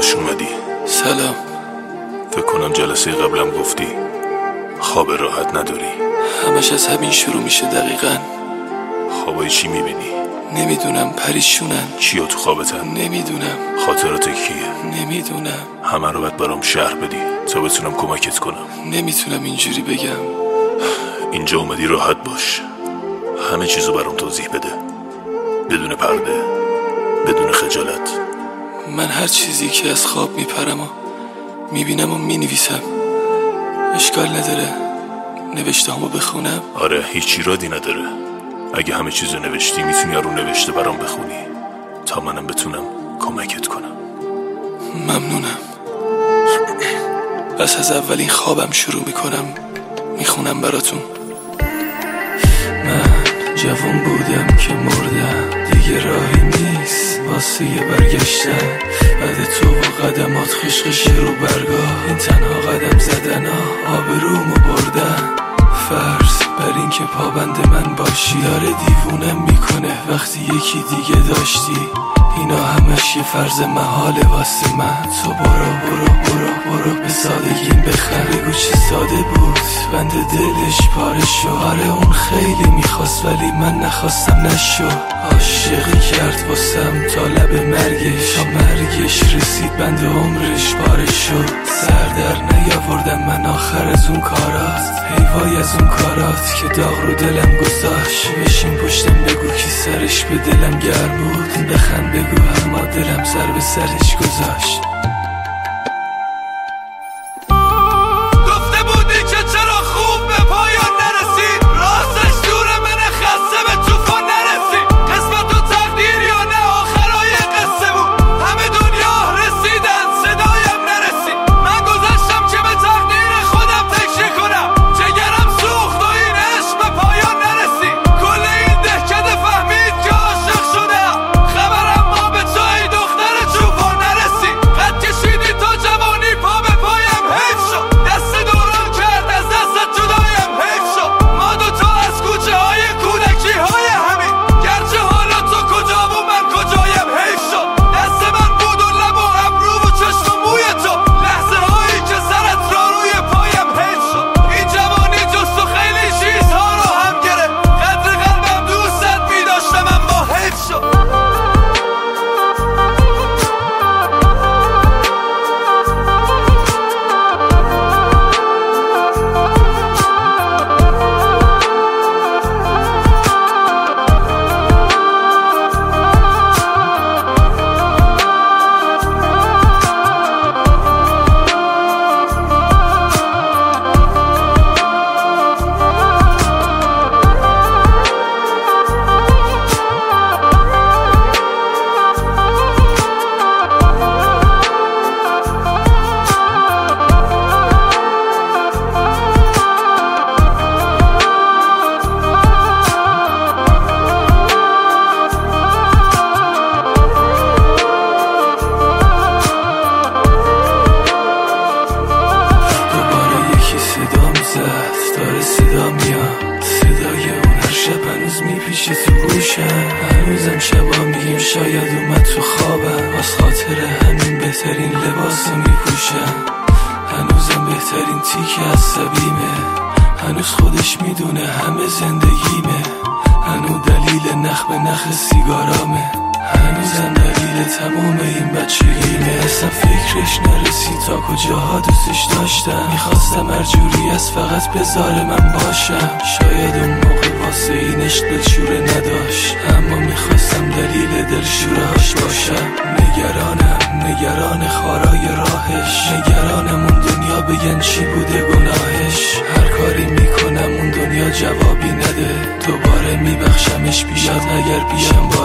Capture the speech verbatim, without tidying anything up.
خوش اومدی. سلام. فکر کنم جلسه قبلم گفتی خواب راحت نداری. همش از همین شروع میشه دقیقاً. خوابای چی میبینی؟ نمیدونم، پریشونن. کیا تو خوابتن؟ نمیدونم. خاطرات کیه؟ نمیدونم. همه رو باید برام شرح بدی تا بتونم کمکت کنم. نمیتونم اینجوری بگم. اینجا اومدی راحت باش، همه چیزو برام توضیح بده، بدون پرده، بدون خجالت. من هر چیزی که از خواب میپرم و میبینم و مینویسم. اشکال نداره نوشته همو بخونم؟ آره، هیچ ایرادی نداره. اگه همه چیزو نوشتی میتونی رو نوشته برام بخونی تا منم بتونم کمکت کنم. ممنونم. پس از اولین خوابم شروع میکنم میخونم براتون. من جوان بودم که مردم، دیگه راهی نیست واسه یه برگشتن. بعد تو و قدمات خشخش رو برگاه، این تنها قدم زدن ها آبرومو بردن. فرض بر این که پابند من باشی داره دیوونم میکنه وقتی یکی دیگه داشتی. اینا همش یه فرض محاله واسه من. تو برو برو برو برو به سادگیم بخند، بگو چی ساده بود بند دلش پاره شد. آره اون خیلی میخواست ولی من نخواستم نشد. عاشقی کرد واسم تا لب مرگش، تا مرگش رسید بند عمرش پاره شد. سر در نیاوردم من آخر از اون کارات، حیوای از اون کارات که داغ رو دلم گذاشت. بشین پشتم بگو کی سرش به دلم گرم بود، بخند بگو اما دلم سر به سرش گذاشت. داره صدا میاد، صدای اون هر شب هنوز میپیشه تو گوشم. هنوزم شبا میگیم شاید اومد تو خوابم، واس خاطر همین بهترین لباسو میپوشم. هنوزم بهترین تیک عصبیمه، هنوز خودش میدونه همه زندگیمه. هنوز دلیل نخ به نخ سیگارامه، هنوزم دلیل تموم این بچگیمه. اصلا فکرش نرسید تا کجاها دوستش داشتم. میخواستم هر جوری از فقط بذار من باشم. شاید اون موقع واسه اینش دلشوره نداشت، اما میخواستم دلیل دلشورهاش باشم. نگرانم نگران خارای راهش، نگرانم اون دنیا بگن چی بوده گناهش. هر کاری میکنم اون دنیا جوابی نده، دوباره میبخشمش بیاد اگر پیشم